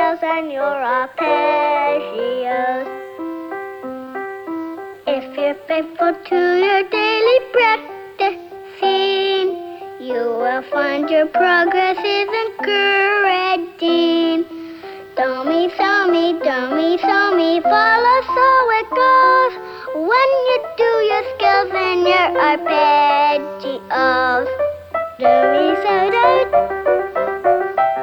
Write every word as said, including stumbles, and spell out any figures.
scales and your arpeggios. If you're faithful to your daily practicing, you will find your progress is encouraging. Do me, so me, do me, so me, follow, so it goes. When you do your scales and your arpeggios. Do me, so do.